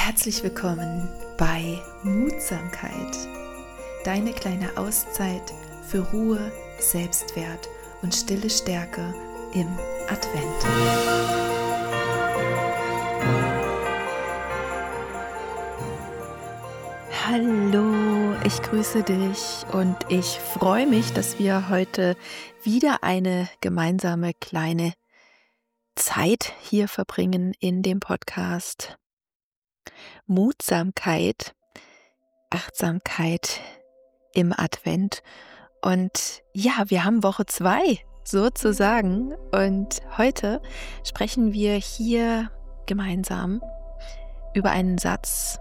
Herzlich willkommen bei Mutsamkeit, deine kleine Auszeit für Ruhe, Selbstwert und stille Stärke im Advent. Hallo, ich grüße dich und ich freue mich, dass wir heute wieder eine gemeinsame kleine Zeit hier verbringen in dem Podcast. Mutsamkeit, Achtsamkeit im Advent. Und ja, wir haben Woche 2 sozusagen. Und heute sprechen wir hier gemeinsam über einen Satz,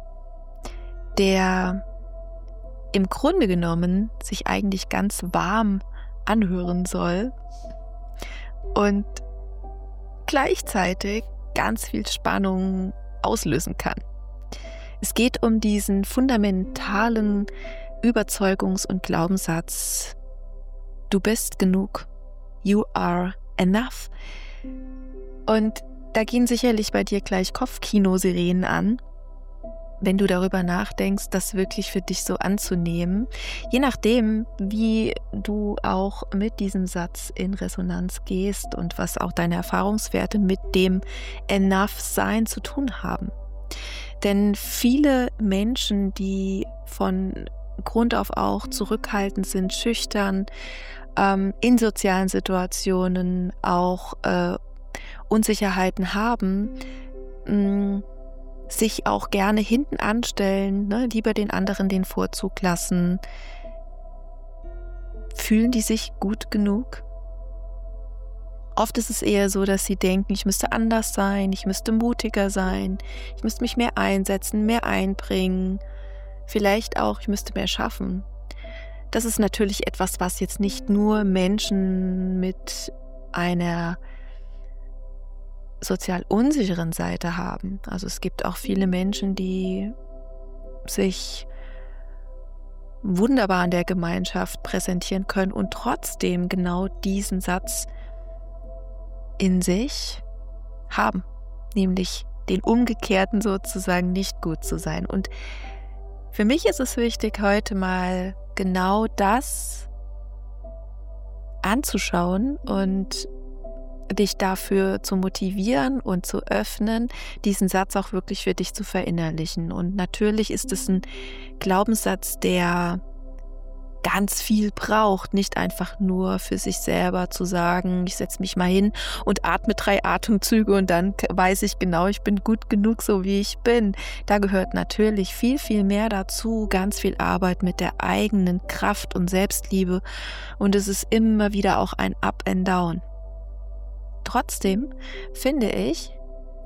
der im Grunde genommen sich eigentlich ganz warm anhören soll und gleichzeitig ganz viel Spannung auslösen kann. Es geht um diesen fundamentalen Überzeugungs- und Glaubenssatz: Du bist genug. You are enough. Und da gehen sicherlich bei dir gleich Kopfkino-Sirenen an, wenn du darüber nachdenkst, das wirklich für dich so anzunehmen. Je nachdem, wie du auch mit diesem Satz in Resonanz gehst und was auch deine Erfahrungswerte mit dem Enough-Sein zu tun haben. Denn viele Menschen, die von Grund auf auch zurückhaltend sind, schüchtern, in sozialen Situationen auch Unsicherheiten haben, sich auch gerne hinten anstellen, lieber den anderen den Vorzug lassen. Fühlen die sich gut genug? Oft ist es eher so, dass sie denken, ich müsste anders sein, ich müsste mutiger sein, ich müsste mich mehr einsetzen, mehr einbringen, vielleicht auch, ich müsste mehr schaffen. Das ist natürlich etwas, was jetzt nicht nur Menschen mit einer sozial unsicheren Seite haben. Also es gibt auch viele Menschen, die sich wunderbar in der Gemeinschaft präsentieren können und trotzdem genau diesen Satz in sich haben, nämlich den umgekehrten sozusagen, nicht gut zu sein. Und für mich ist es wichtig, heute mal genau das anzuschauen und dich dafür zu motivieren und zu öffnen, diesen Satz auch wirklich für dich zu verinnerlichen. Und natürlich ist es ein Glaubenssatz, der ganz viel braucht, nicht einfach nur für sich selber zu sagen, ich setze mich mal hin und atme 3 Atemzüge und dann weiß ich genau, ich bin gut genug, so wie ich bin. Da gehört natürlich viel, viel mehr dazu, ganz viel Arbeit mit der eigenen Kraft und Selbstliebe, und es ist immer wieder auch ein Up and Down. Trotzdem finde ich,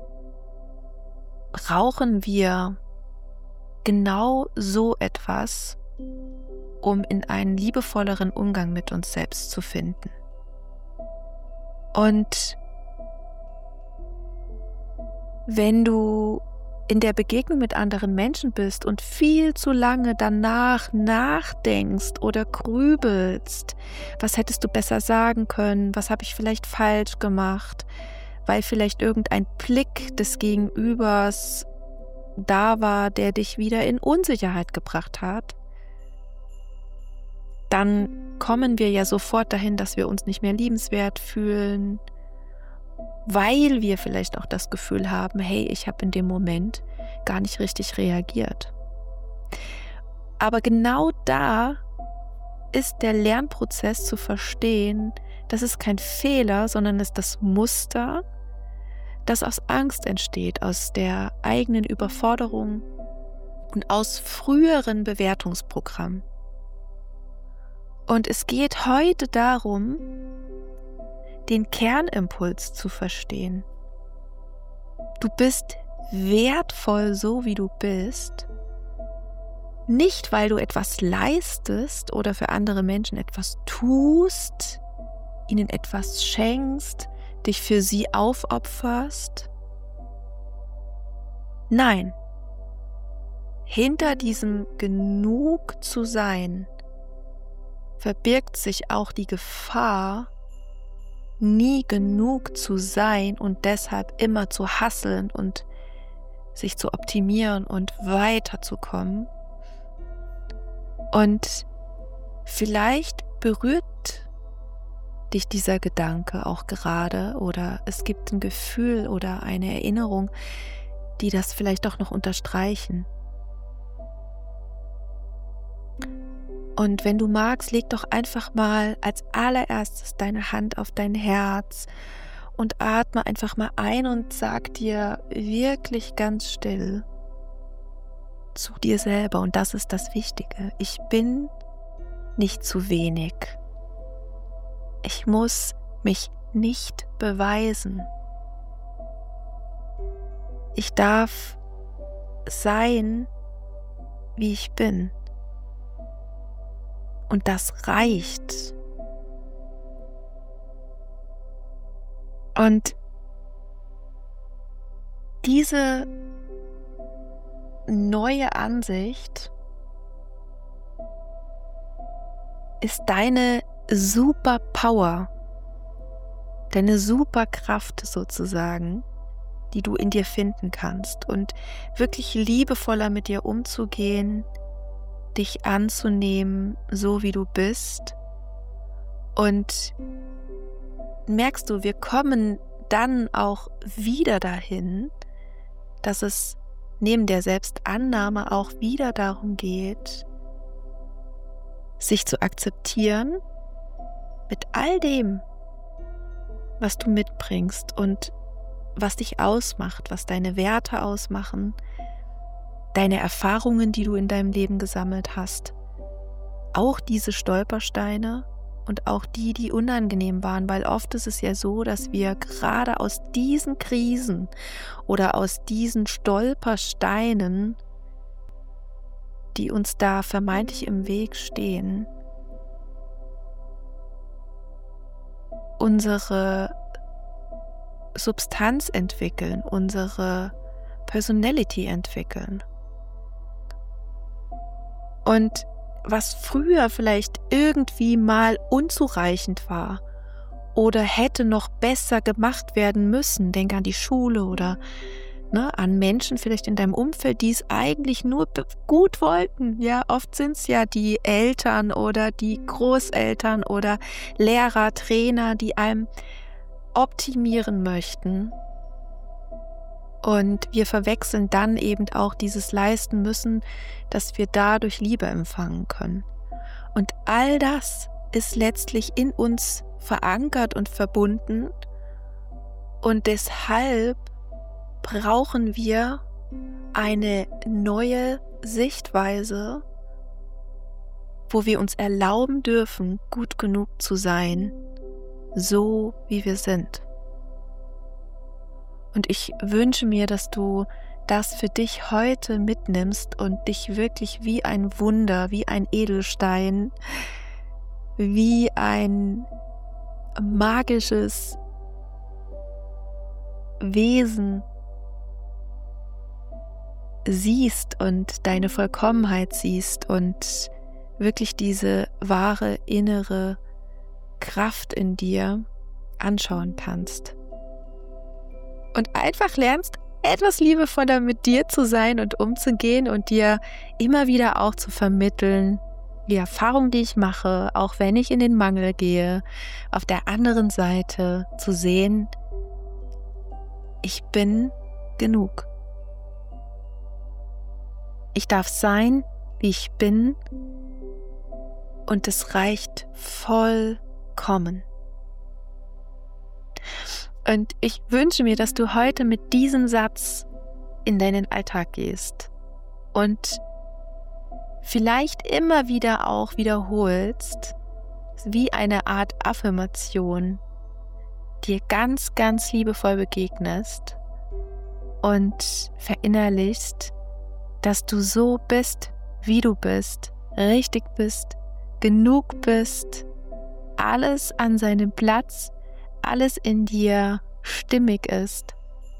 brauchen wir genau so etwas, um in einen liebevolleren Umgang mit uns selbst zu finden. Und wenn du in der Begegnung mit anderen Menschen bist und viel zu lange danach nachdenkst oder grübelst, was hättest du besser sagen können, was habe ich vielleicht falsch gemacht, weil vielleicht irgendein Blick des Gegenübers da war, der dich wieder in Unsicherheit gebracht hat, dann kommen wir ja sofort dahin, dass wir uns nicht mehr liebenswert fühlen, weil wir vielleicht auch das Gefühl haben, hey, ich habe in dem Moment gar nicht richtig reagiert. Aber genau da ist der Lernprozess zu verstehen, das ist kein Fehler, sondern ist das Muster, das aus Angst entsteht, aus der eigenen Überforderung und aus früheren Bewertungsprogrammen. Und es geht heute darum, den Kernimpuls zu verstehen. Du bist wertvoll, so wie du bist, nicht weil du etwas leistest oder für andere Menschen etwas tust, ihnen etwas schenkst, dich für sie aufopferst. Nein, hinter diesem Genug zu sein verbirgt sich auch die Gefahr, nie genug zu sein und deshalb immer zu hasseln und sich zu optimieren und weiterzukommen. Und vielleicht berührt dich dieser Gedanke auch gerade oder es gibt ein Gefühl oder eine Erinnerung, die das vielleicht auch noch unterstreichen. Und wenn du magst, leg doch einfach mal als allererstes deine Hand auf dein Herz und atme einfach mal ein und sag dir wirklich ganz still zu dir selber, und das ist das Wichtige: Ich bin nicht zu wenig. Ich muss mich nicht beweisen. Ich darf sein, wie ich bin. Und das reicht. Und diese neue Ansicht ist deine Superpower, deine Superkraft sozusagen, die du in dir finden kannst, und wirklich liebevoller mit dir umzugehen, dich anzunehmen, so wie du bist. Und merkst du, wir kommen dann auch wieder dahin, dass es neben der Selbstannahme auch wieder darum geht, sich zu akzeptieren mit all dem, was du mitbringst und was dich ausmacht, was deine Werte ausmachen, deine Erfahrungen, die du in deinem Leben gesammelt hast, auch diese Stolpersteine und auch die, die unangenehm waren, weil oft ist es ja so, dass wir gerade aus diesen Krisen oder aus diesen Stolpersteinen, die uns da vermeintlich im Weg stehen, unsere Substanz entwickeln, unsere Personality entwickeln. Und was früher vielleicht irgendwie mal unzureichend war oder hätte noch besser gemacht werden müssen, denk an die Schule oder an Menschen vielleicht in deinem Umfeld, die es eigentlich nur gut wollten. Ja, oft sind es ja die Eltern oder die Großeltern oder Lehrer, Trainer, die einem optimieren möchten. Und wir verwechseln dann eben auch dieses leisten müssen, dass wir dadurch Liebe empfangen können. Und all das ist letztlich in uns verankert und verbunden. Und deshalb brauchen wir eine neue Sichtweise, wo wir uns erlauben dürfen, gut genug zu sein, so wie wir sind. Und ich wünsche mir, dass du das für dich heute mitnimmst und dich wirklich wie ein Wunder, wie ein Edelstein, wie ein magisches Wesen siehst und deine Vollkommenheit siehst und wirklich diese wahre innere Kraft in dir anschauen kannst. Und einfach lernst, etwas liebevoller mit dir zu sein und umzugehen und dir immer wieder auch zu vermitteln, die Erfahrung, die ich mache, auch wenn ich in den Mangel gehe, auf der anderen Seite zu sehen, ich bin genug. Ich darf sein, wie ich bin, und es reicht vollkommen. Und ich wünsche mir, dass du heute mit diesem Satz in deinen Alltag gehst und vielleicht immer wieder auch wiederholst, wie eine Art Affirmation, dir ganz, ganz liebevoll begegnest und verinnerlichst, dass du so bist, wie du bist, richtig bist, genug bist, alles an seinem Platz, alles in dir stimmig ist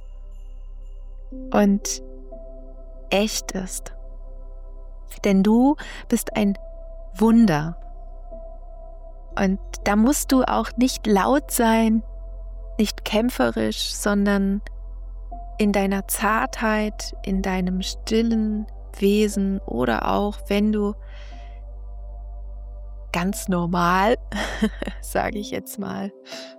und echt ist. Denn du bist ein Wunder. Und da musst du auch nicht laut sein, nicht kämpferisch, sondern in deiner Zartheit, in deinem stillen Wesen oder auch wenn du ganz normal, sage ich jetzt mal,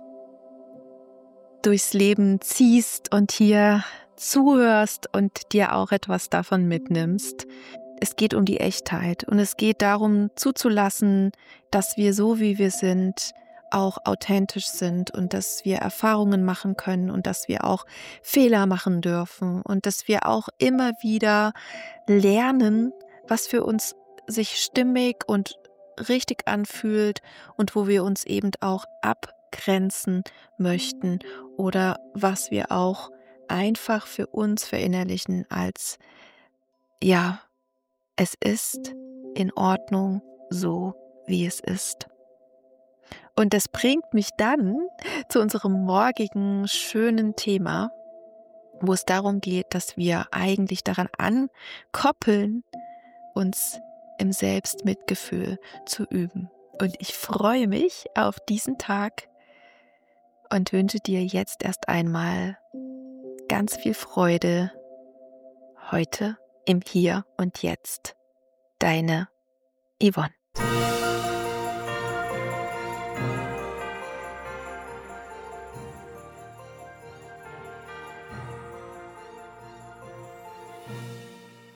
durchs Leben ziehst und hier zuhörst und dir auch etwas davon mitnimmst. Es geht um die Echtheit und es geht darum zuzulassen, dass wir so wie wir sind auch authentisch sind und dass wir Erfahrungen machen können und dass wir auch Fehler machen dürfen und dass wir auch immer wieder lernen, was für uns sich stimmig und richtig anfühlt und wo wir uns eben auch abgrenzen möchten oder was wir auch einfach für uns verinnerlichen als, ja, es ist in Ordnung, so wie es ist. Und das bringt mich dann zu unserem morgigen schönen Thema, wo es darum geht, dass wir eigentlich daran ankoppeln, uns im Selbstmitgefühl zu üben. Und ich freue mich auf diesen Tag und wünsche dir jetzt erst einmal ganz viel Freude heute im Hier und Jetzt. Deine Yvonne.